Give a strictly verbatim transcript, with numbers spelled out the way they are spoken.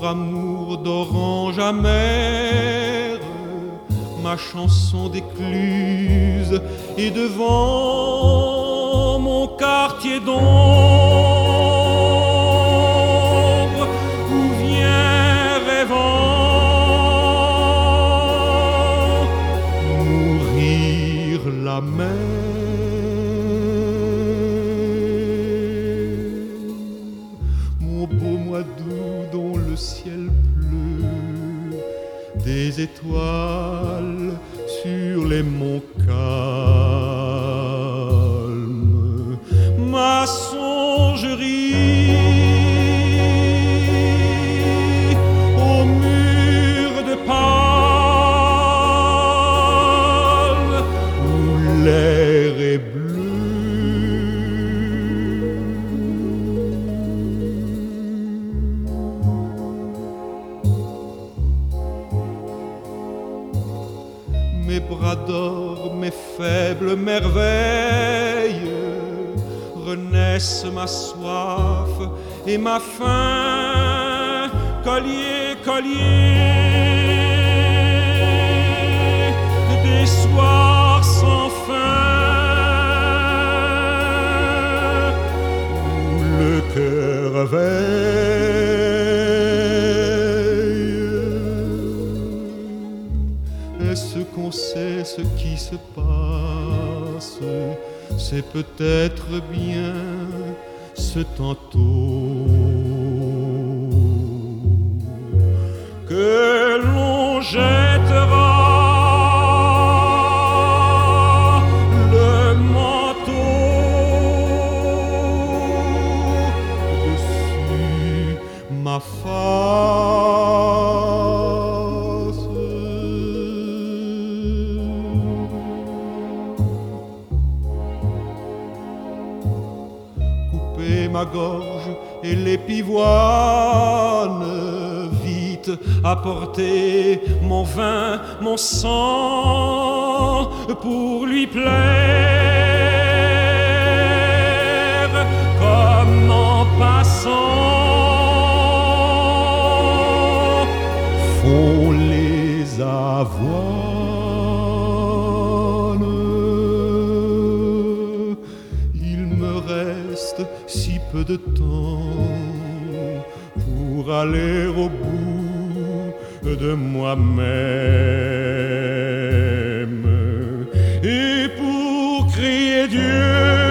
pour amour d'orange amère, ma chanson d'écluse, et devant mon quartier d'ombre où vient rêvant mourir la mer. Mon beau mois d'août dont le ciel pleut des étoiles sur les monts calmes, ma songerie au mur de palme où l'air est bleu. Mes bras d'or, mes faibles merveilles, renaissent ma soif et ma faim, collier, collier, des soirs sans fin, où le cœur veille. Est-ce qu'on sait ce qui se passe? C'est peut-être bien ce tantôt que l'on jettera le manteau dessus ma face. Ma gorge et les pivoines, vite apporter mon vin, mon sang pour lui plaire, comme en passant font les avoines. Il me reste si peu de temps pour aller au bout de moi-même et pour crier Dieu.